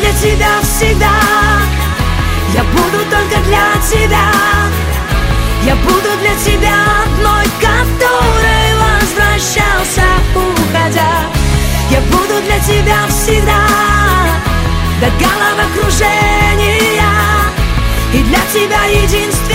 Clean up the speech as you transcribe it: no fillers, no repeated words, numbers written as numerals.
для тебя всегда. Я буду только для тебя. Я буду для тебя одной, который возвращался, уходя. Я буду для тебя всегда, до головокружения. И для тебя единство